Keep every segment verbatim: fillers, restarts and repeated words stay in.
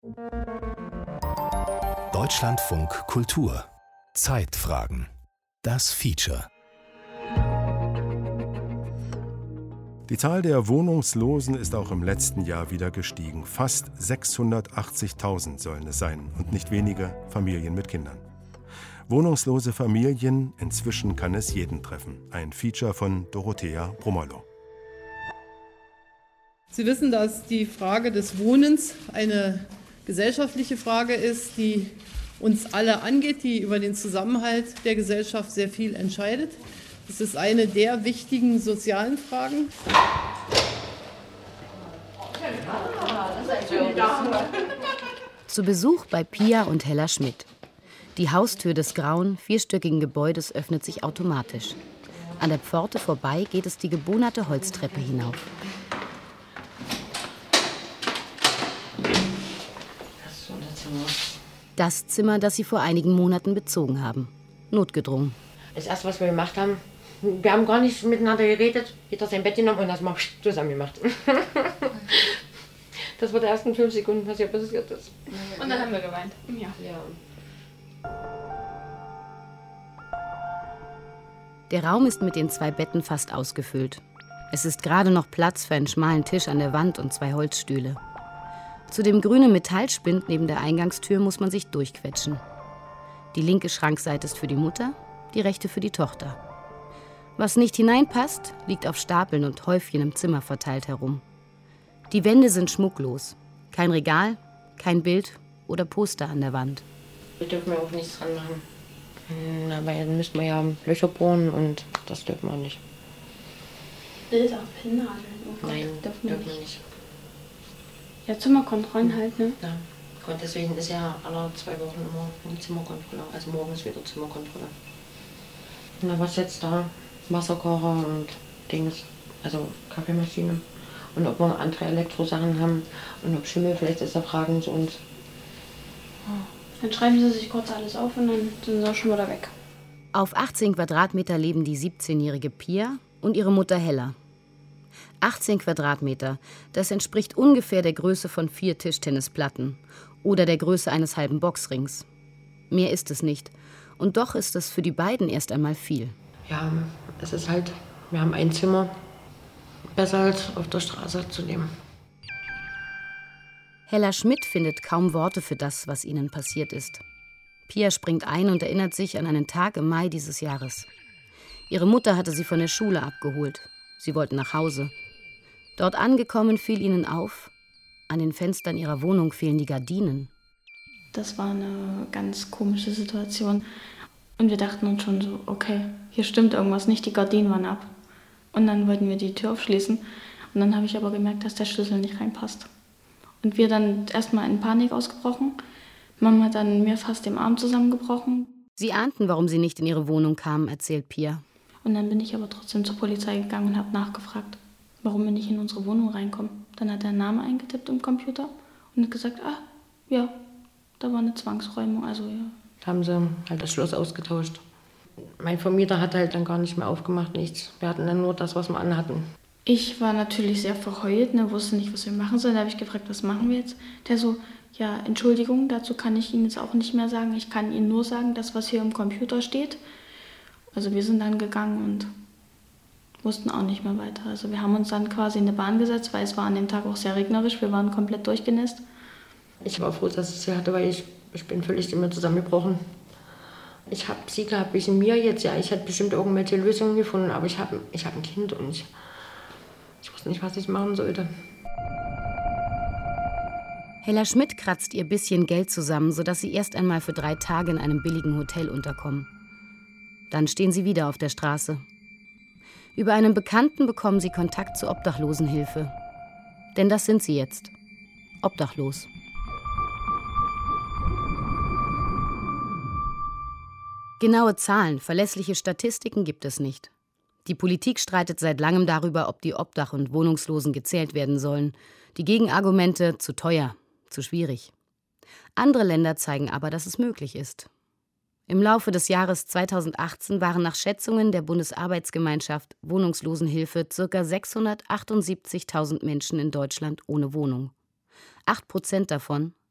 Deutschlandfunk Kultur. Zeitfragen. Das Feature. Die Zahl der Wohnungslosen ist auch im letzten Jahr wieder gestiegen. Fast sechshundertachtzigtausend sollen es sein und nicht wenige Familien mit Kindern. Wohnungslose Familien, inzwischen kann es jeden treffen. Ein Feature von Dorothea Brummerloh. Sie wissen, dass die Frage des Wohnens eine gesellschaftliche Frage ist, die uns alle angeht, die über den Zusammenhalt der Gesellschaft sehr viel entscheidet. Es ist eine der wichtigen sozialen Fragen. Zu Besuch bei Pia und Hella Schmidt. Die Haustür des grauen, vierstöckigen Gebäudes öffnet sich automatisch. An der Pforte vorbei geht es die gebonerte Holztreppe hinauf. Das Zimmer, das sie vor einigen Monaten bezogen haben. Notgedrungen. Das erste, was wir gemacht haben, wir haben gar nicht miteinander geredet, jeder sein Bett genommen und das mal zusammen gemacht. Das war die ersten fünf Sekunden, was hier passiert ist. Und dann haben wir geweint. Ja. Ja. Der Raum ist mit den zwei Betten fast ausgefüllt. Es ist gerade noch Platz für einen schmalen Tisch an der Wand und zwei Holzstühle. Zu dem grünen Metallspind neben der Eingangstür muss man sich durchquetschen. Die linke Schrankseite ist für die Mutter, die rechte für die Tochter. Was nicht hineinpasst, liegt auf Stapeln und Häufchen im Zimmer verteilt herum. Die Wände sind schmucklos. Kein Regal, kein Bild oder Poster an der Wand. Wir dürfen ja auch nichts dran machen. Na, weil dann müssten wir ja Löcher bohren und das dürfen wir nicht. Bilder, Pinnadeln. Nein, dürfen wir dürfen wir nicht. nicht. Ja, Zimmerkontrollen halt, ne? Ja. Und deswegen ist ja alle zwei Wochen immer eine Zimmerkontrolle. Also morgens wieder Zimmerkontrolle. Na, was jetzt da? Wasserkocher und Dings, also Kaffeemaschine. Und ob wir andere Elektrosachen haben und ob Schimmel vielleicht ist, da fragen sie uns. Dann schreiben sie sich kurz alles auf und dann sind sie auch schon wieder weg. Auf achtzehn Quadratmeter leben die siebzehnjährige Pia und ihre Mutter Hella. achtzehn Quadratmeter, das entspricht ungefähr der Größe von vier Tischtennisplatten oder der Größe eines halben Boxrings. Mehr ist es nicht. Und doch ist es für die beiden erst einmal viel. Ja, es ist halt, wir haben ein Zimmer, besser als auf der Straße zu leben. Hella Schmidt findet kaum Worte für das, was ihnen passiert ist. Pia springt ein und erinnert sich an einen Tag im Mai dieses Jahres. Ihre Mutter hatte sie von der Schule abgeholt. Sie wollten nach Hause. Dort angekommen fiel ihnen auf, an den Fenstern ihrer Wohnung fehlen die Gardinen. Das war eine ganz komische Situation. Und wir dachten uns schon so, okay, hier stimmt irgendwas nicht, die Gardinen waren ab. Und dann wollten wir die Tür aufschließen. Und dann habe ich aber gemerkt, dass der Schlüssel nicht reinpasst. Und wir dann erstmal in Panik ausgebrochen. Mama hat dann mir fast den Arm zusammengebrochen. Sie ahnten, warum sie nicht in ihre Wohnung kamen, erzählt Pia. Und dann bin ich aber trotzdem zur Polizei gegangen und habe nachgefragt, warum wir nicht in unsere Wohnung reinkommen. Dann hat er einen Namen eingetippt im Computer und hat gesagt, ah, ja, da war eine Zwangsräumung, also ja. Haben sie halt das Schloss ausgetauscht. Mein Vermieter hat halt dann gar nicht mehr aufgemacht, nichts. Wir hatten dann nur das, was wir anhatten. Ich war natürlich sehr verheult, ne, wusste nicht, was wir machen sollen. Da habe ich gefragt, was machen wir jetzt? Der so, ja, Entschuldigung, dazu kann ich Ihnen jetzt auch nicht mehr sagen. Ich kann Ihnen nur sagen, das, was hier im Computer steht. Also wir sind dann gegangen und wussten auch nicht mehr weiter. Also wir haben uns dann quasi in eine Bahn gesetzt, weil es war an dem Tag auch sehr regnerisch. Wir waren komplett durchgenässt. Ich war froh, dass ich sie hatte, weil ich, ich bin völlig immer zusammengebrochen. Ich habe sie gehabt, wegen mir jetzt. Ja, ich hätte bestimmt irgendwelche Lösungen gefunden, aber ich habe ich hab ein Kind und ich, ich wusste nicht, was ich machen sollte. Hella Schmidt kratzt ihr bisschen Geld zusammen, sodass sie erst einmal für drei Tage in einem billigen Hotel unterkommen. Dann stehen sie wieder auf der Straße. Über einen Bekannten bekommen sie Kontakt zur Obdachlosenhilfe. Denn das sind sie jetzt. Obdachlos. Genaue Zahlen, verlässliche Statistiken gibt es nicht. Die Politik streitet seit langem darüber, ob die Obdach- und Wohnungslosen gezählt werden sollen. Die Gegenargumente: zu teuer, zu schwierig. Andere Länder zeigen aber, dass es möglich ist. Im Laufe des Jahres zweitausendachtzehn waren nach Schätzungen der Bundesarbeitsgemeinschaft Wohnungslosenhilfe ca. sechshundertachtundsiebzigtausend Menschen in Deutschland ohne Wohnung. Acht Prozent davon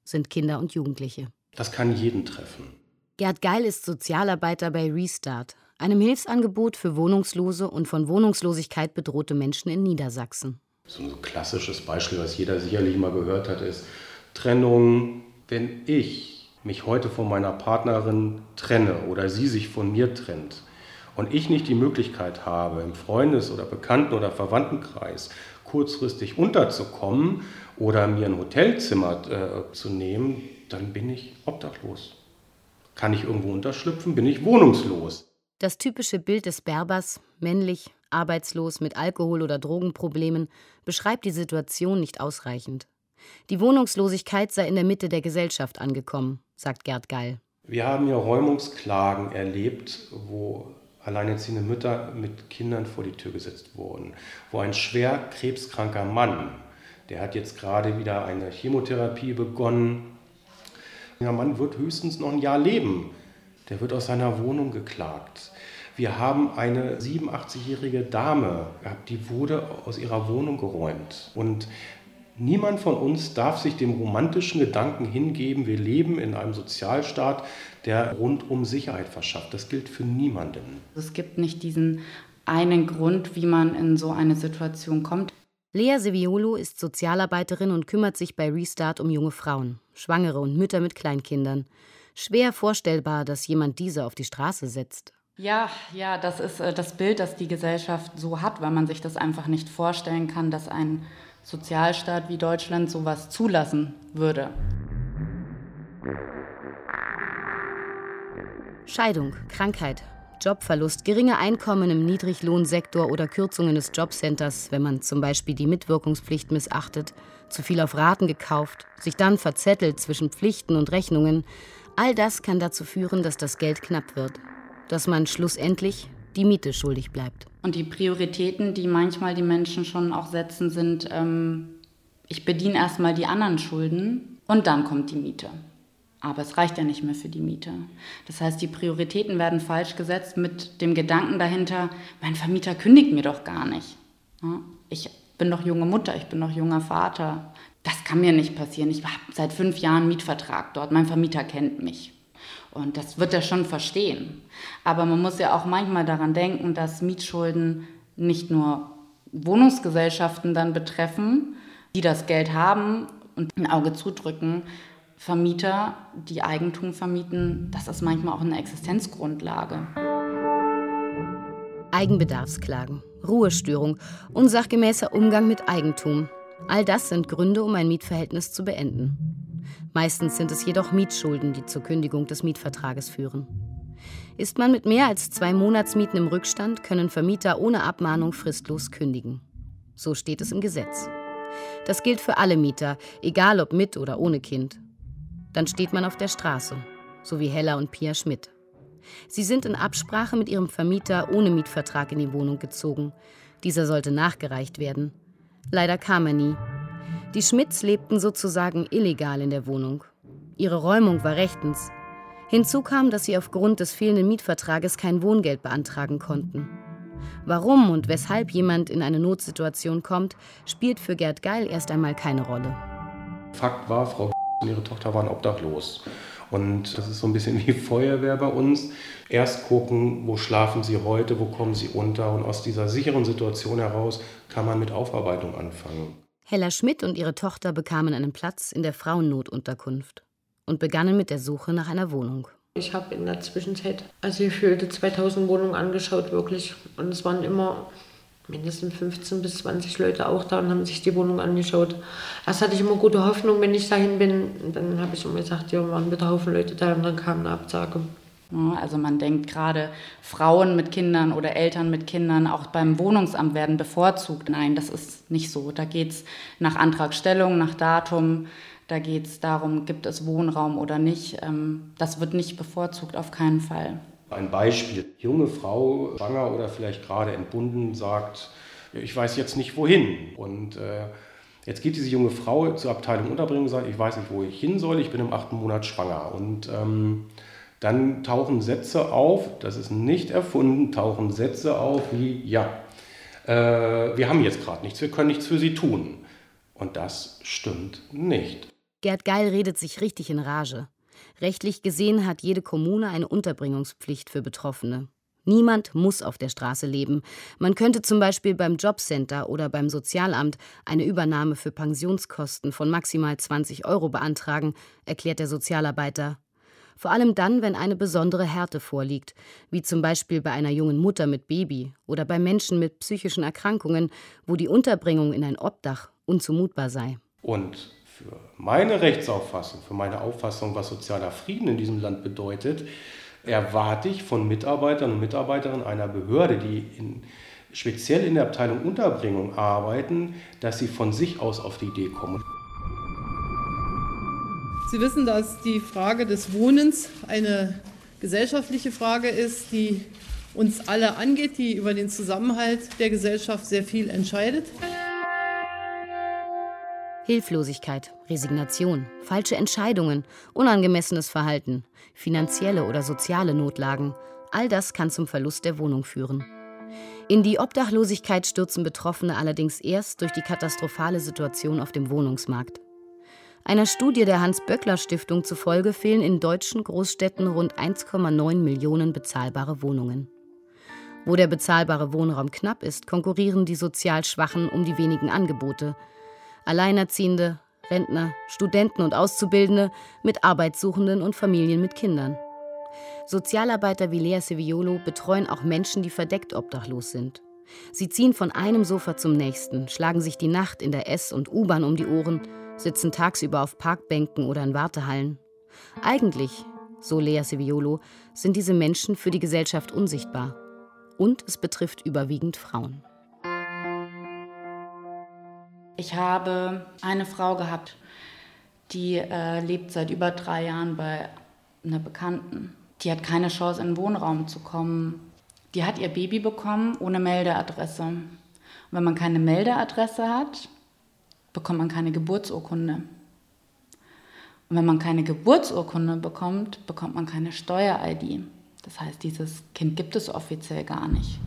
sind Kinder und Jugendliche. Das kann jeden treffen. Gerd Geil ist Sozialarbeiter bei Restart, einem Hilfsangebot für wohnungslose und von Wohnungslosigkeit bedrohte Menschen in Niedersachsen. So ein klassisches Beispiel, was jeder sicherlich mal gehört hat, ist Trennung. Wenn ich mich heute von meiner Partnerin trenne oder sie sich von mir trennt und ich nicht die Möglichkeit habe, im Freundes- oder Bekannten- oder Verwandtenkreis kurzfristig unterzukommen oder mir ein Hotelzimmer äh, zu nehmen, dann bin ich obdachlos. Kann ich irgendwo unterschlüpfen, bin ich wohnungslos. Das typische Bild des Berbers, männlich, arbeitslos, mit Alkohol- oder Drogenproblemen, beschreibt die Situation nicht ausreichend. Die Wohnungslosigkeit sei in der Mitte der Gesellschaft angekommen, sagt Gerd Geil. Wir haben ja Räumungsklagen erlebt, wo alleinerziehende Mütter mit Kindern vor die Tür gesetzt wurden, wo ein schwer krebskranker Mann, der hat jetzt gerade wieder eine Chemotherapie begonnen, der Mann wird höchstens noch ein Jahr leben. Der wird aus seiner Wohnung geklagt. Wir haben eine siebenundachtzig-jährige Dame gehabt, die wurde aus ihrer Wohnung geräumt. Und niemand von uns darf sich dem romantischen Gedanken hingeben, wir leben in einem Sozialstaat, der rundum Sicherheit verschafft. Das gilt für niemanden. Es gibt nicht diesen einen Grund, wie man in so eine Situation kommt. Lea Seviolo ist Sozialarbeiterin und kümmert sich bei Restart um junge Frauen, Schwangere und Mütter mit Kleinkindern. Schwer vorstellbar, dass jemand diese auf die Straße setzt. Ja, ja, das ist äh, das Bild, das die Gesellschaft so hat, weil man sich das einfach nicht vorstellen kann, dass ein Sozialstaat wie Deutschland sowas zulassen würde. Scheidung, Krankheit, Jobverlust, geringe Einkommen im Niedriglohnsektor oder Kürzungen des Jobcenters, wenn man zum Beispiel die Mitwirkungspflicht missachtet, zu viel auf Raten gekauft, sich dann verzettelt zwischen Pflichten und Rechnungen. All das kann dazu führen, dass das Geld knapp wird, dass man schlussendlich die Miete schuldig bleibt. Und die Prioritäten, die manchmal die Menschen schon auch setzen, sind, ähm, ich bediene erstmal die anderen Schulden und dann kommt die Miete. Aber es reicht ja nicht mehr für die Miete. Das heißt, die Prioritäten werden falsch gesetzt mit dem Gedanken dahinter, mein Vermieter kündigt mir doch gar nicht. Ich bin doch junge Mutter, ich bin doch junger Vater. Das kann mir nicht passieren. Ich habe seit fünf Jahren einen Mietvertrag dort, mein Vermieter kennt mich. Und das wird er schon verstehen. Aber man muss ja auch manchmal daran denken, dass Mietschulden nicht nur Wohnungsgesellschaften dann betreffen, die das Geld haben und ein Auge zudrücken. Vermieter, die Eigentum vermieten, das ist manchmal auch eine Existenzgrundlage. Eigenbedarfsklagen, Ruhestörung, unsachgemäßer Umgang mit Eigentum. All das sind Gründe, um ein Mietverhältnis zu beenden. Meistens sind es jedoch Mietschulden, die zur Kündigung des Mietvertrages führen. Ist man mit mehr als zwei Monatsmieten im Rückstand, können Vermieter ohne Abmahnung fristlos kündigen. So steht es im Gesetz. Das gilt für alle Mieter, egal ob mit oder ohne Kind. Dann steht man auf der Straße, so wie Hella und Pia Schmidt. Sie sind in Absprache mit ihrem Vermieter ohne Mietvertrag in die Wohnung gezogen. Dieser sollte nachgereicht werden. Leider kam er nie. Die Schmidts lebten sozusagen illegal in der Wohnung. Ihre Räumung war rechtens. Hinzu kam, dass sie aufgrund des fehlenden Mietvertrages kein Wohngeld beantragen konnten. Warum und weshalb jemand in eine Notsituation kommt, spielt für Gerd Geil erst einmal keine Rolle. Fakt war, Frau und ihre Tochter waren obdachlos. Und das ist so ein bisschen wie Feuerwehr bei uns. Erst gucken, wo schlafen sie heute, wo kommen sie unter. Und aus dieser sicheren Situation heraus kann man mit Aufarbeitung anfangen. Hella Schmidt und ihre Tochter bekamen einen Platz in der Frauennotunterkunft und begannen mit der Suche nach einer Wohnung. Ich habe in der Zwischenzeit, also gefühlte zweitausend Wohnungen angeschaut, wirklich. Und es waren immer mindestens fünfzehn bis zwanzig Leute auch da und haben sich die Wohnung angeschaut. Erst hatte ich immer gute Hoffnung, wenn ich dahin bin. Und dann habe ich immer gesagt, ja, waren wieder Haufen Leute da und dann kam eine Absage. Ja, also man denkt gerade, Frauen mit Kindern oder Eltern mit Kindern auch beim Wohnungsamt werden bevorzugt. Nein, das ist nicht so. Da geht es nach Antragstellung, nach Datum. Da geht es darum, gibt es Wohnraum oder nicht. Das wird nicht bevorzugt, auf keinen Fall. Ein Beispiel. Junge Frau, schwanger oder vielleicht gerade entbunden, sagt, ich weiß jetzt nicht wohin. Und äh, jetzt geht diese junge Frau zur Abteilung Unterbringung und sagt, ich weiß nicht, wo ich hin soll, ich bin im achten Monat schwanger. Und ähm, dann tauchen Sätze auf, das ist nicht erfunden, tauchen Sätze auf wie, ja, äh, wir haben jetzt gerade nichts, wir können nichts für Sie tun. Und das stimmt nicht. Gerd Geil redet sich richtig in Rage. Rechtlich gesehen hat jede Kommune eine Unterbringungspflicht für Betroffene. Niemand muss auf der Straße leben. Man könnte zum Beispiel beim Jobcenter oder beim Sozialamt eine Übernahme für Pensionskosten von maximal zwanzig Euro beantragen, erklärt der Sozialarbeiter. Vor allem dann, wenn eine besondere Härte vorliegt, wie zum Beispiel bei einer jungen Mutter mit Baby oder bei Menschen mit psychischen Erkrankungen, wo die Unterbringung in ein Obdach unzumutbar sei. Und für meine Rechtsauffassung, für meine Auffassung, was sozialer Frieden in diesem Land bedeutet, erwarte ich von Mitarbeitern und Mitarbeiterinnen einer Behörde, die in, speziell in der Abteilung Unterbringung arbeiten, dass sie von sich aus auf die Idee kommen. Sie wissen, dass die Frage des Wohnens eine gesellschaftliche Frage ist, die uns alle angeht, die über den Zusammenhalt der Gesellschaft sehr viel entscheidet. Hilflosigkeit, Resignation, falsche Entscheidungen, unangemessenes Verhalten, finanzielle oder soziale Notlagen, all das kann zum Verlust der Wohnung führen. In die Obdachlosigkeit stürzen Betroffene allerdings erst durch die katastrophale Situation auf dem Wohnungsmarkt. Einer Studie der Hans-Böckler-Stiftung zufolge fehlen in deutschen Großstädten rund eins Komma neun Millionen bezahlbare Wohnungen. Wo der bezahlbare Wohnraum knapp ist, konkurrieren die sozial Schwachen um die wenigen Angebote. Alleinerziehende, Rentner, Studenten und Auszubildende mit Arbeitssuchenden und Familien mit Kindern. Sozialarbeiter wie Lea Seviolo betreuen auch Menschen, die verdeckt obdachlos sind. Sie ziehen von einem Sofa zum nächsten, schlagen sich die Nacht in der S- und U-Bahn um die Ohren, sitzen tagsüber auf Parkbänken oder in Wartehallen. Eigentlich, so Lea Seviolo, sind diese Menschen für die Gesellschaft unsichtbar. Und es betrifft überwiegend Frauen. Ich habe eine Frau gehabt, die äh, lebt seit über drei Jahren bei einer Bekannten. Die hat keine Chance, in den Wohnraum zu kommen. Die hat ihr Baby bekommen ohne Meldeadresse. Und wenn man keine Meldeadresse hat, bekommt man keine Geburtsurkunde. Und wenn man keine Geburtsurkunde bekommt, bekommt man keine Steuer-I D. Das heißt, dieses Kind gibt es offiziell gar nicht.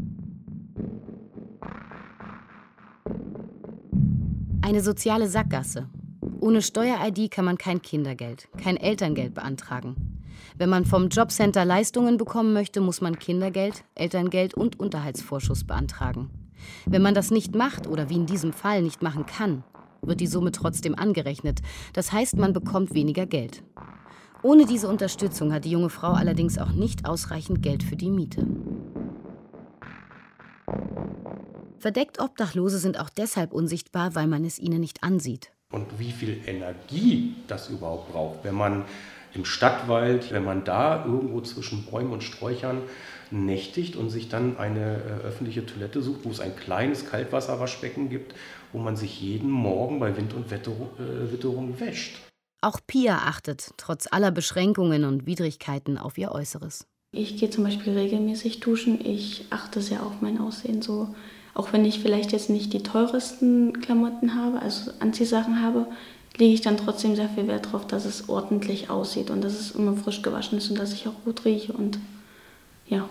Eine soziale Sackgasse. Ohne Steuer-I D kann man kein Kindergeld, kein Elterngeld beantragen. Wenn man vom Jobcenter Leistungen bekommen möchte, muss man Kindergeld, Elterngeld und Unterhaltsvorschuss beantragen. Wenn man das nicht macht oder wie in diesem Fall nicht machen kann, wird die Summe trotzdem angerechnet. Das heißt, man bekommt weniger Geld. Ohne diese Unterstützung hat die junge Frau allerdings auch nicht ausreichend Geld für die Miete. Verdeckt Obdachlose sind auch deshalb unsichtbar, weil man es ihnen nicht ansieht. Und wie viel Energie das überhaupt braucht, wenn man im Stadtwald, wenn man da irgendwo zwischen Bäumen und Sträuchern nächtigt und sich dann eine äh, öffentliche Toilette sucht, wo es ein kleines Kaltwasserwaschbecken gibt, wo man sich jeden Morgen bei Wind und Wetterung, äh, Witterung wäscht. Auch Pia achtet trotz aller Beschränkungen und Widrigkeiten auf ihr Äußeres. Ich gehe zum Beispiel regelmäßig duschen. Ich achte sehr auf mein Aussehen. So, auch wenn ich vielleicht jetzt nicht die teuresten Klamotten habe, also Anziehsachen habe, lege ich dann trotzdem sehr viel Wert darauf, dass es ordentlich aussieht und dass es immer frisch gewaschen ist und dass ich auch gut rieche und ja.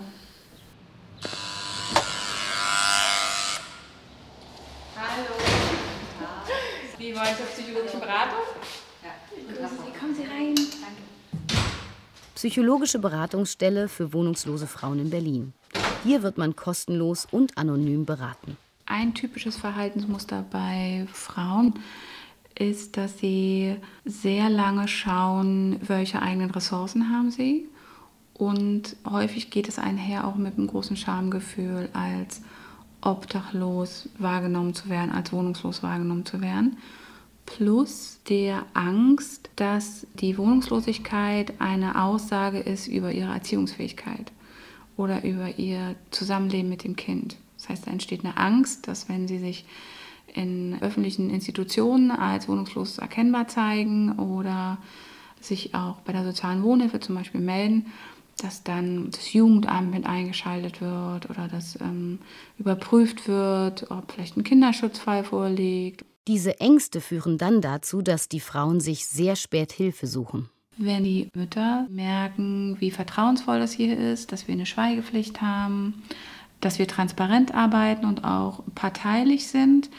Hallo. Sie wollen zur psychologischen Beratung? Ja. Kommen Sie rein. Danke. Psychologische Beratungsstelle für wohnungslose Frauen in Berlin. Hier wird man kostenlos und anonym beraten. Ein typisches Verhaltensmuster bei Frauen ist, dass sie sehr lange schauen, welche eigenen Ressourcen haben sie. Und häufig geht es einher auch mit einem großen Schamgefühl, als obdachlos wahrgenommen zu werden, als wohnungslos wahrgenommen zu werden. Plus der Angst, dass die Wohnungslosigkeit eine Aussage ist über ihre Erziehungsfähigkeit oder über ihr Zusammenleben mit dem Kind. Das heißt, da entsteht eine Angst, dass wenn sie sich in öffentlichen Institutionen als wohnungslos erkennbar zeigen oder sich auch bei der sozialen Wohnhilfe zum Beispiel melden, dass dann das Jugendamt mit eingeschaltet wird oder dass ähm, überprüft wird, ob vielleicht ein Kinderschutzfall vorliegt. Diese Ängste führen dann dazu, dass die Frauen sich sehr spät Hilfe suchen. Wenn die Mütter merken, wie vertrauensvoll das hier ist, dass wir eine Schweigepflicht haben, dass wir transparent arbeiten und auch parteilich sind,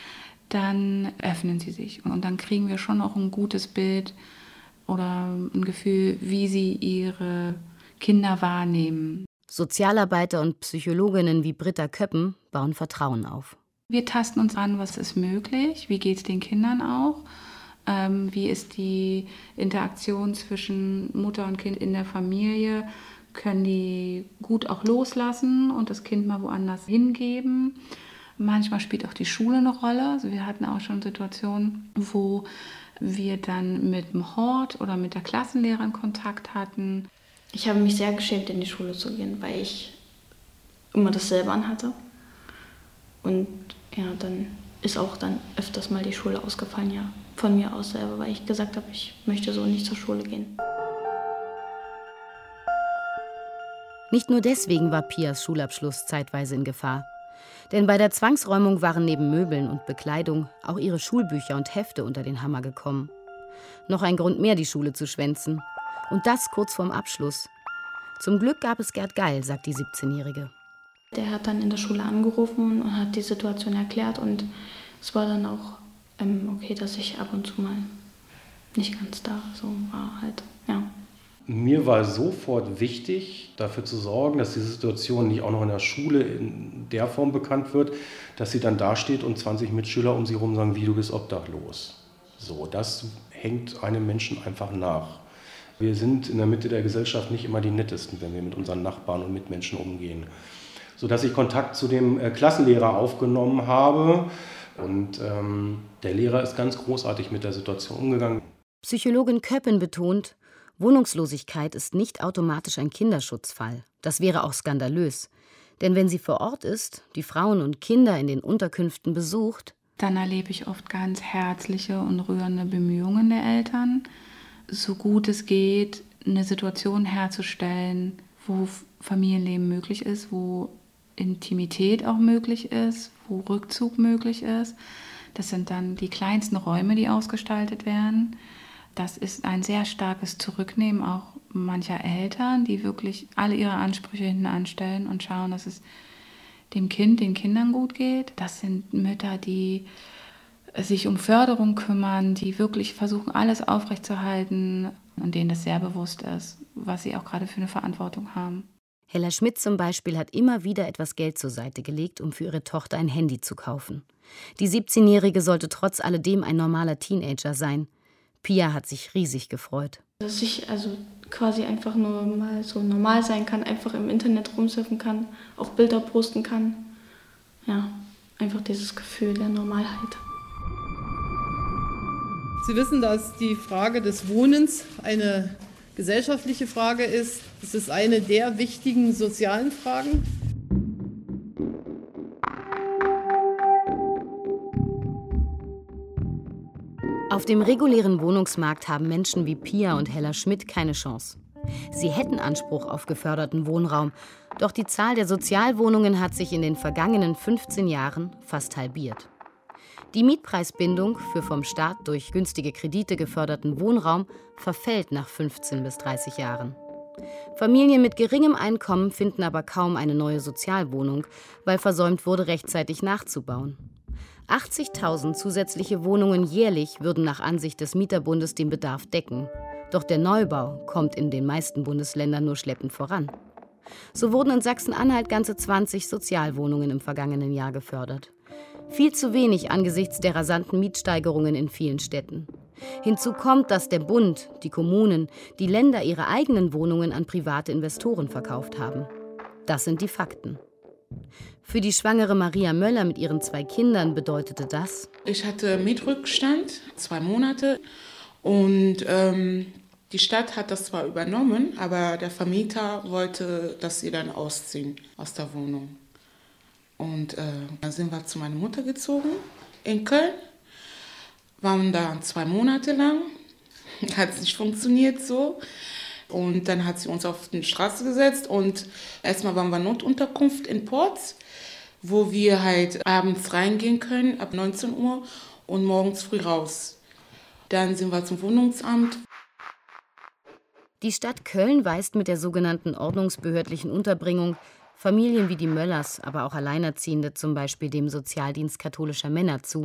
dann öffnen sie sich. Und dann kriegen wir schon auch ein gutes Bild oder ein Gefühl, wie sie ihre Kinder wahrnehmen. Sozialarbeiter und Psychologinnen wie Britta Köppen bauen Vertrauen auf. Wir tasten uns an, was ist möglich, wie geht es den Kindern auch, ähm, wie ist die Interaktion zwischen Mutter und Kind in der Familie, können die gut auch loslassen und das Kind mal woanders hingeben. Manchmal spielt auch die Schule eine Rolle. Also wir hatten auch schon Situationen, wo wir dann mit dem Hort oder mit der Klassenlehrerin Kontakt hatten. Ich habe mich sehr geschämt, in die Schule zu gehen, weil ich immer dasselbe anhatte. Und ja, dann ist auch dann öfters mal die Schule ausgefallen, ja, von mir aus selber, weil ich gesagt habe, ich möchte so nicht zur Schule gehen. Nicht nur deswegen war Pias Schulabschluss zeitweise in Gefahr. Denn bei der Zwangsräumung waren neben Möbeln und Bekleidung auch ihre Schulbücher und Hefte unter den Hammer gekommen. Noch ein Grund mehr, die Schule zu schwänzen. Und das kurz vorm Abschluss. Zum Glück gab es Gerd Geil, sagt die siebzehnjährige. Der hat dann in der Schule angerufen und hat die Situation erklärt. Und es war dann auch ähm, okay, dass ich ab und zu mal nicht ganz da so war halt, ja. Mir war sofort wichtig, dafür zu sorgen, dass diese Situation nicht auch noch in der Schule in der Form bekannt wird, dass sie dann dasteht und zwanzig Mitschüler um sie herum sagen, wie, du bist obdachlos. So, das hängt einem Menschen einfach nach. Wir sind in der Mitte der Gesellschaft nicht immer die Nettesten, wenn wir mit unseren Nachbarn und Mitmenschen umgehen. Sodass ich Kontakt zu dem Klassenlehrer aufgenommen habe und ähm, der Lehrer ist ganz großartig mit der Situation umgegangen. Psychologin Köppen betont, Wohnungslosigkeit ist nicht automatisch ein Kinderschutzfall. Das wäre auch skandalös. Denn wenn sie vor Ort ist, die Frauen und Kinder in den Unterkünften besucht, dann erlebe ich oft ganz herzliche und rührende Bemühungen der Eltern, so gut es geht, eine Situation herzustellen, wo Familienleben möglich ist, wo Intimität auch möglich ist, wo Rückzug möglich ist. Das sind dann die kleinsten Räume, die ausgestaltet werden. Das ist ein sehr starkes Zurücknehmen auch mancher Eltern, die wirklich alle ihre Ansprüche hinten anstellen und schauen, dass es dem Kind, den Kindern gut geht. Das sind Mütter, die sich um Förderung kümmern, die wirklich versuchen, alles aufrechtzuerhalten und denen das sehr bewusst ist, was sie auch gerade für eine Verantwortung haben. Hella Schmidt zum Beispiel hat immer wieder etwas Geld zur Seite gelegt, um für ihre Tochter ein Handy zu kaufen. Die siebzehnjährige sollte trotz alledem ein normaler Teenager sein. Pia hat sich riesig gefreut. Dass ich also quasi einfach nur mal so normal sein kann, einfach im Internet rumsurfen kann, auch Bilder posten kann. Ja, einfach dieses Gefühl der Normalheit. Sie wissen, dass die Frage des Wohnens eine gesellschaftliche Frage ist. Es ist eine der wichtigen sozialen Fragen. Auf dem regulären Wohnungsmarkt haben Menschen wie Pia und Hella Schmidt keine Chance. Sie hätten Anspruch auf geförderten Wohnraum, doch die Zahl der Sozialwohnungen hat sich in den vergangenen fünfzehn Jahren fast halbiert. Die Mietpreisbindung für vom Staat durch günstige Kredite geförderten Wohnraum verfällt nach fünfzehn bis dreißig Jahren. Familien mit geringem Einkommen finden aber kaum eine neue Sozialwohnung, weil versäumt wurde, rechtzeitig nachzubauen. achtzigtausend zusätzliche Wohnungen jährlich würden nach Ansicht des Mieterbundes den Bedarf decken. Doch der Neubau kommt in den meisten Bundesländern nur schleppend voran. So wurden in Sachsen-Anhalt ganze zwanzig Sozialwohnungen im vergangenen Jahr gefördert. Viel zu wenig angesichts der rasanten Mietsteigerungen in vielen Städten. Hinzu kommt, dass der Bund, die Kommunen, die Länder ihre eigenen Wohnungen an private Investoren verkauft haben. Das sind die Fakten. Für die schwangere Maria Möller mit ihren zwei Kindern bedeutete das: Ich hatte Mietrückstand, zwei Monate. Und ähm, die Stadt hat das zwar übernommen, aber der Vermieter wollte, dass sie dann ausziehen aus der Wohnung. Und äh, dann sind wir zu meiner Mutter gezogen in Köln, waren da zwei Monate lang, hat es nicht funktioniert so. Und dann hat sie uns auf die Straße gesetzt und erstmal waren wir Notunterkunft in Porz, wo wir halt abends reingehen können, ab neunzehn Uhr und morgens früh raus. Dann sind wir zum Wohnungsamt. Die Stadt Köln weist mit der sogenannten ordnungsbehördlichen Unterbringung Familien wie die Möllers, aber auch Alleinerziehende, zum Beispiel dem Sozialdienst katholischer Männer zu,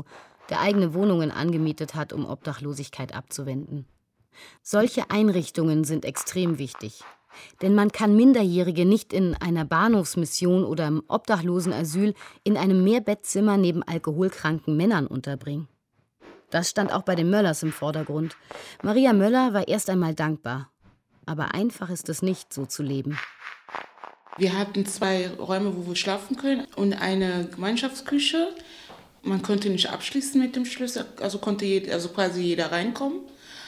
der eigene Wohnungen angemietet hat, um Obdachlosigkeit abzuwenden. Solche Einrichtungen sind extrem wichtig. Denn man kann Minderjährige nicht in einer Bahnhofsmission oder im Obdachlosenasyl in einem Mehrbettzimmer neben alkoholkranken Männern unterbringen. Das stand auch bei den Möllers im Vordergrund. Maria Möller war erst einmal dankbar. Aber einfach ist es nicht, so zu leben. Wir hatten zwei Räume, wo wir schlafen können und eine Gemeinschaftsküche. Man konnte nicht abschließen mit dem Schlüssel, also konnte jeder, also quasi jeder reinkommen.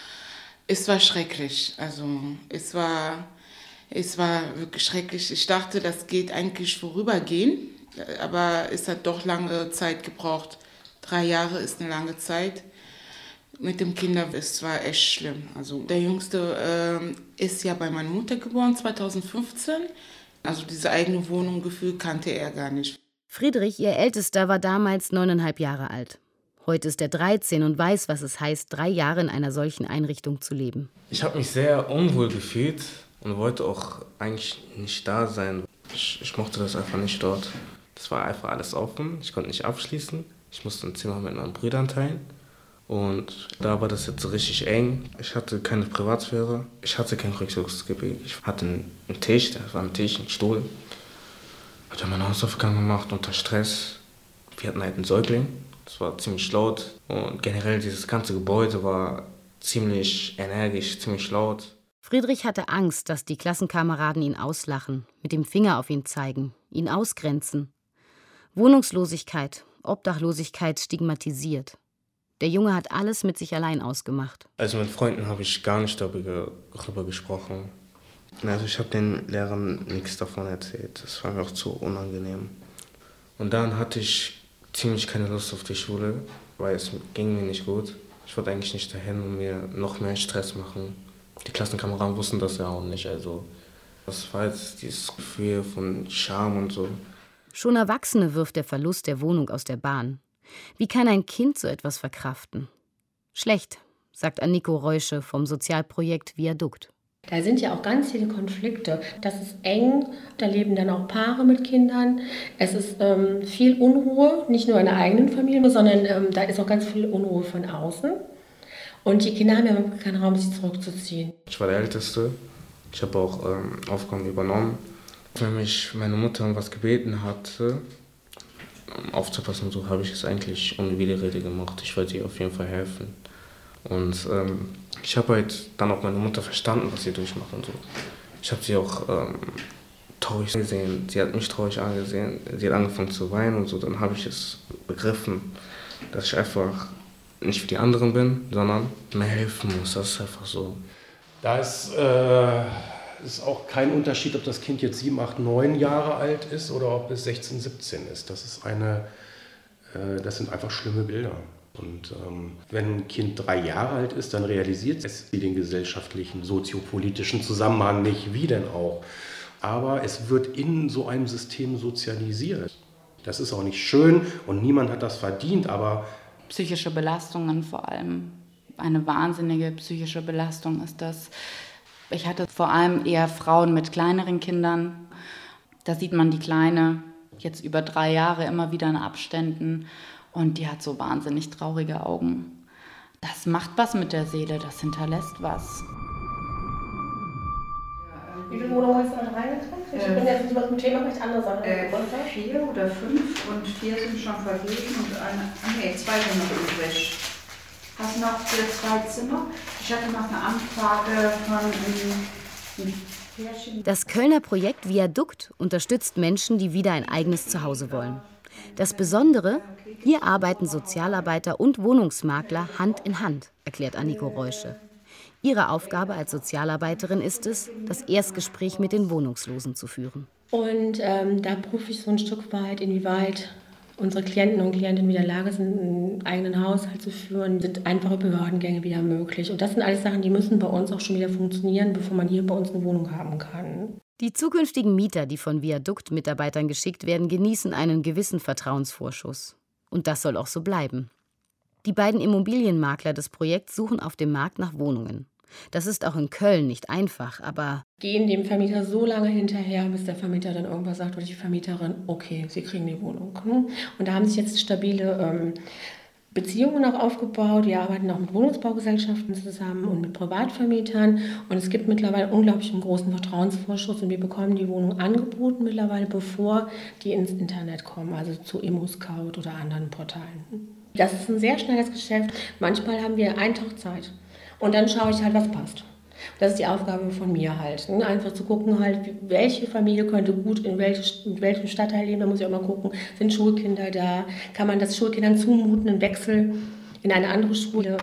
Es war schrecklich, also es war, es war wirklich schrecklich. Ich dachte, das geht eigentlich vorübergehen, aber es hat doch lange Zeit gebraucht. Drei Jahre ist eine lange Zeit. Mit dem Kindern, es war echt schlimm. Also der Jüngste äh, ist ja bei meiner Mutter geboren, zweitausendfünfzehn. Also diese eigene Wohnung-Gefühl kannte er gar nicht. Friedrich, ihr Ältester, war damals neuneinhalb Jahre alt. Heute ist er dreizehn und weiß, was es heißt, drei Jahre in einer solchen Einrichtung zu leben. Ich habe mich sehr unwohl gefühlt und wollte auch eigentlich nicht da sein. Ich, ich mochte das einfach nicht dort. Das war einfach alles offen, ich konnte nicht abschließen. Ich musste ein Zimmer mit meinen Brüdern teilen. Und da war das jetzt richtig eng. Ich hatte keine Privatsphäre, ich hatte kein Rückzugsgebiet. Ich hatte einen Tisch, das war ein Tisch, ein Stuhl. Ich habe meine Hausaufgaben gemacht unter Stress. Wir hatten halt einen Säugling, das war ziemlich laut. Und generell dieses ganze Gebäude war ziemlich energisch, ziemlich laut. Friedrich hatte Angst, dass die Klassenkameraden ihn auslachen, mit dem Finger auf ihn zeigen, ihn ausgrenzen. Wohnungslosigkeit, Obdachlosigkeit stigmatisiert. Der Junge hat alles mit sich allein ausgemacht. Also mit Freunden habe ich gar nicht darüber, darüber gesprochen. Also ich habe den Lehrern nichts davon erzählt. Das war mir auch zu unangenehm. Und dann hatte ich ziemlich keine Lust auf die Schule, weil es ging mir nicht gut. Ich wollte eigentlich nicht dahin und mir noch mehr Stress machen. Die Klassenkameraden wussten das ja auch nicht. Also das war jetzt dieses Gefühl von Scham und so. Schon Erwachsene wirft der Verlust der Wohnung aus der Bahn. Wie kann ein Kind so etwas verkraften? Schlecht, sagt Anniko Reusche vom Sozialprojekt Viadukt. Da sind ja auch ganz viele Konflikte. Das ist eng, da leben dann auch Paare mit Kindern. Es ist ähm, viel Unruhe, nicht nur in der eigenen Familie, sondern ähm, da ist auch ganz viel Unruhe von außen. Und die Kinder haben ja keinen Raum, sich zurückzuziehen. Ich war der Älteste. Ich habe auch ähm, Aufgaben übernommen. Wenn mich meine Mutter um was gebeten hatte, um aufzupassen, so habe ich es eigentlich ohne Widerrede gemacht. Ich wollte ihr auf jeden Fall helfen. Und ähm, ich habe halt dann auch meine Mutter verstanden, was sie durchmacht und so. Ich habe sie auch ähm, traurig gesehen. Sie hat mich traurig angesehen. Sie hat angefangen zu weinen und so. Dann habe ich es begriffen, dass ich einfach nicht für die anderen bin, sondern mir helfen muss. Das ist einfach so. Da ist, äh, ist auch kein Unterschied, ob das Kind jetzt sieben, acht, neun Jahre alt ist oder ob es sechzehn, siebzehn ist. Das ist eine, äh, das sind einfach schlimme Bilder. Und ähm, wenn ein Kind drei Jahre alt ist, dann realisiert es den gesellschaftlichen, soziopolitischen Zusammenhang nicht, wie denn auch. Aber es wird in so einem System sozialisiert. Das ist auch nicht schön und niemand hat das verdient, aber... Psychische Belastungen vor allem. Eine wahnsinnige psychische Belastung ist das. Ich hatte vor allem eher Frauen mit kleineren Kindern. Da sieht man die Kleine jetzt über drei Jahre immer wieder in Abständen. Und die hat so wahnsinnig traurige Augen. Das macht was mit der Seele, das hinterlässt was. Wie viele Wohnungen hast du da reingetragen? Ich bin jetzt über ein Thema vielleicht andere Sachen. Äh, vier oder fünf und vier sind schon vergeben und eine, nee, zwei sind noch übrig. Hast du noch für zwei Zimmer? Ich hatte noch eine Anfrage von einem Pärchen. Das Kölner Projekt Viadukt unterstützt Menschen, die wieder ein eigenes Zuhause wollen. Das Besondere, hier arbeiten Sozialarbeiter und Wohnungsmakler Hand in Hand, erklärt Anniko Reusche. Ihre Aufgabe als Sozialarbeiterin ist es, das Erstgespräch mit den Wohnungslosen zu führen. Und ähm, da prüfe ich so ein Stück weit, inwieweit unsere Klienten und Klientinnen wieder in der Lage sind, einen eigenen Haushalt zu führen. Sind einfache Behördengänge wieder möglich. Und das sind alles Sachen, die müssen bei uns auch schon wieder funktionieren, bevor man hier bei uns eine Wohnung haben kann. Die zukünftigen Mieter, die von Viadukt-Mitarbeitern geschickt werden, genießen einen gewissen Vertrauensvorschuss. Und das soll auch so bleiben. Die beiden Immobilienmakler des Projekts suchen auf dem Markt nach Wohnungen. Das ist auch in Köln nicht einfach, aber... Gehen dem Vermieter so lange hinterher, bis der Vermieter dann irgendwas sagt oder die Vermieterin, okay, sie kriegen die Wohnung. Und da haben sich jetzt stabile ähm, Beziehungen auch aufgebaut. Wir arbeiten auch mit Wohnungsbaugesellschaften zusammen und mit Privatvermietern. Und es gibt mittlerweile unglaublich einen großen Vertrauensvorschuss und wir bekommen die Wohnung angeboten mittlerweile, bevor die ins Internet kommen, also zu ImmoScout oder anderen Portalen. Das ist ein sehr schnelles Geschäft. Manchmal haben wir einen Tag Zeit und dann schaue ich halt, was passt. Das ist die Aufgabe von mir halt. Einfach zu gucken, halt, welche Familie könnte gut in, welche, in welchem Stadtteil leben. Da muss ich auch mal gucken, sind Schulkinder da? Kann man das Schulkindern zumuten, einen Wechsel in eine andere Schule?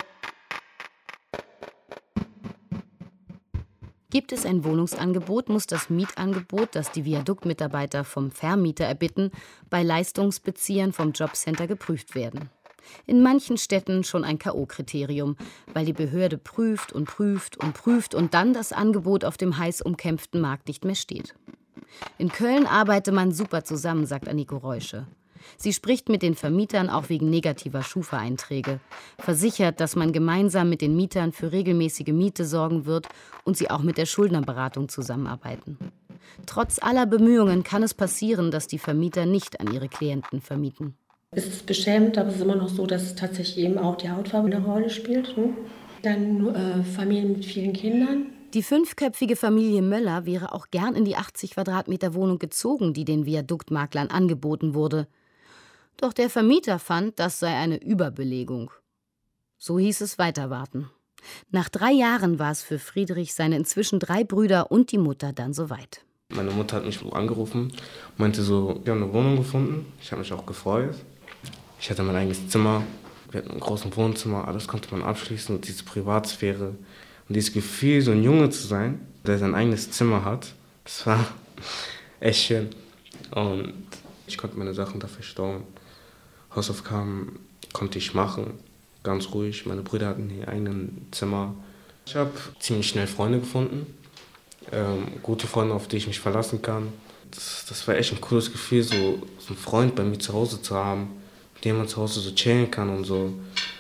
Gibt es ein Wohnungsangebot, muss das Mietangebot, das die Viaduktmitarbeiter vom Vermieter erbitten, bei Leistungsbeziehern vom Jobcenter geprüft werden. In manchen Städten schon ein K O-Kriterium, weil die Behörde prüft und prüft und prüft und dann das Angebot auf dem heiß umkämpften Markt nicht mehr steht. In Köln arbeite man super zusammen, sagt Anniko Reusche. Sie spricht mit den Vermietern auch wegen negativer Schufa-Einträge, versichert, dass man gemeinsam mit den Mietern für regelmäßige Miete sorgen wird und sie auch mit der Schuldnerberatung zusammenarbeiten. Trotz aller Bemühungen kann es passieren, dass die Vermieter nicht an ihre Klienten vermieten. Es ist beschämend, aber es ist immer noch so, dass tatsächlich eben auch die Hautfarbe eine Rolle spielt. Hm? Dann äh, Familien mit vielen Kindern. Die fünfköpfige Familie Möller wäre auch gern in die achtzig Quadratmeter Wohnung gezogen, die den Viaduktmaklern angeboten wurde. Doch der Vermieter fand, das sei eine Überbelegung. So hieß es weiter warten. Nach drei Jahren war es für Friedrich, seine inzwischen drei Brüder und die Mutter dann soweit. Meine Mutter hat mich angerufen, meinte so, wir haben eine Wohnung gefunden. Ich habe mich auch gefreut. Ich hatte mein eigenes Zimmer, wir hatten ein großes Wohnzimmer, alles konnte man abschließen und diese Privatsphäre und dieses Gefühl, so ein Junge zu sein, der sein eigenes Zimmer hat, das war echt schön. Und ich konnte meine Sachen da verstauen. Hausaufgaben konnte ich machen, ganz ruhig. Meine Brüder hatten ihr eigenes Zimmer. Ich habe ziemlich schnell Freunde gefunden, ähm, gute Freunde, auf die ich mich verlassen kann. Das, das war echt ein cooles Gefühl, so, so einen Freund bei mir zu Hause zu haben, mit dem man zu Hause so chillen kann und so.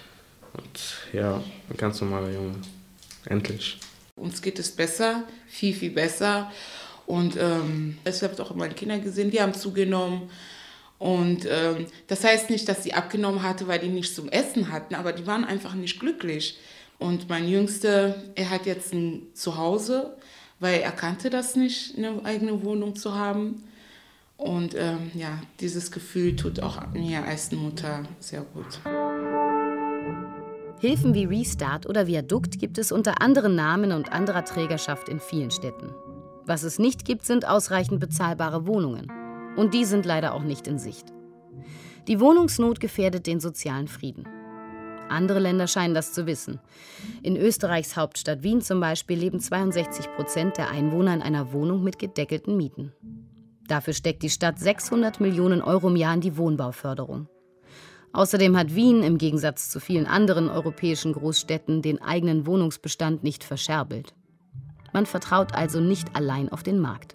Und ja, ein ganz normaler Junge. Endlich. Uns geht es besser, viel, viel besser. Und ähm, ich habe auch meine Kinder gesehen, die haben zugenommen. Und ähm, das heißt nicht, dass sie abgenommen hatte, weil die nichts zum Essen hatten, aber die waren einfach nicht glücklich. Und mein Jüngster, er hat jetzt ein Zuhause, weil er kannte das nicht, eine eigene Wohnung zu haben. Und ähm, ja, dieses Gefühl tut auch mir als Mutter sehr gut. Hilfen wie Restart oder Viadukt gibt es unter anderen Namen und anderer Trägerschaft in vielen Städten. Was es nicht gibt, sind ausreichend bezahlbare Wohnungen. Und die sind leider auch nicht in Sicht. Die Wohnungsnot gefährdet den sozialen Frieden. Andere Länder scheinen das zu wissen. In Österreichs Hauptstadt Wien zum Beispiel leben zweiundsechzig Prozent der Einwohner in einer Wohnung mit gedeckelten Mieten. Dafür steckt die Stadt sechshundert Millionen Euro im Jahr in die Wohnbauförderung. Außerdem hat Wien im Gegensatz zu vielen anderen europäischen Großstädten den eigenen Wohnungsbestand nicht verscherbelt. Man vertraut also nicht allein auf den Markt.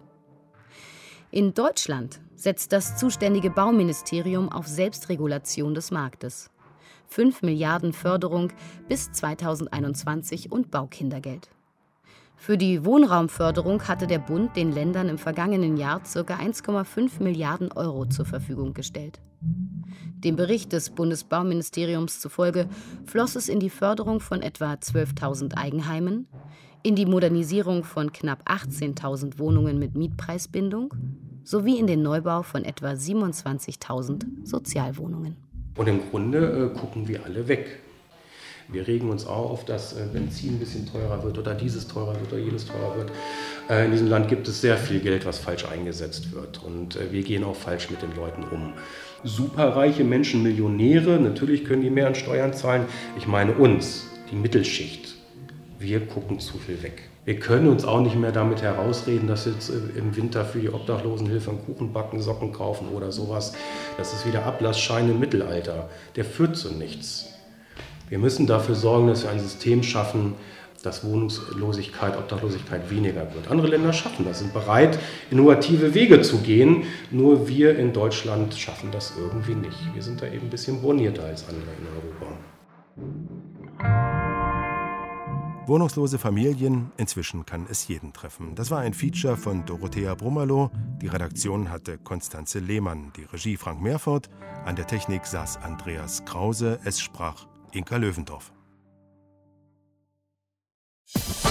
In Deutschland setzt das zuständige Bauministerium auf Selbstregulation des Marktes. fünf Milliarden Förderung bis zweitausendeinundzwanzig und Baukindergeld. Für die Wohnraumförderung hatte der Bund den Ländern im vergangenen Jahr ca. eins Komma fünf Milliarden Euro zur Verfügung gestellt. Dem Bericht des Bundesbauministeriums zufolge floss es in die Förderung von etwa zwölftausend Eigenheimen, in die Modernisierung von knapp achtzehntausend Wohnungen mit Mietpreisbindung sowie in den Neubau von etwa siebenundzwanzigtausend Sozialwohnungen. Und im Grunde äh, gucken wir alle weg. Wir regen uns auf, dass äh, Benzin ein bisschen teurer wird oder dieses teurer wird oder jenes teurer wird. Äh, in diesem Land gibt es sehr viel Geld, was falsch eingesetzt wird. Und äh, wir gehen auch falsch mit den Leuten um. Superreiche Menschen, Millionäre, natürlich können die mehr an Steuern zahlen. Ich meine uns, die Mittelschicht. Wir gucken zu viel weg. Wir können uns auch nicht mehr damit herausreden, dass wir jetzt im Winter für die Obdachlosenhilfe einen Kuchen backen, Socken kaufen oder sowas. Das ist wieder Ablassschein im Mittelalter. Der führt zu nichts. Wir müssen dafür sorgen, dass wir ein System schaffen, dass Wohnungslosigkeit, Obdachlosigkeit weniger wird. Andere Länder schaffen das, sind bereit, innovative Wege zu gehen. Nur wir in Deutschland schaffen das irgendwie nicht. Wir sind da eben ein bisschen bornierter als andere in Europa. Wohnungslose Familien, inzwischen kann es jeden treffen. Das war ein Feature von Dorothea Brummerloh. Die Redaktion hatte Konstanze Lehmann, die Regie Frank Meerfort. An der Technik saß Andreas Krause. Es sprach Inka Löwendorf.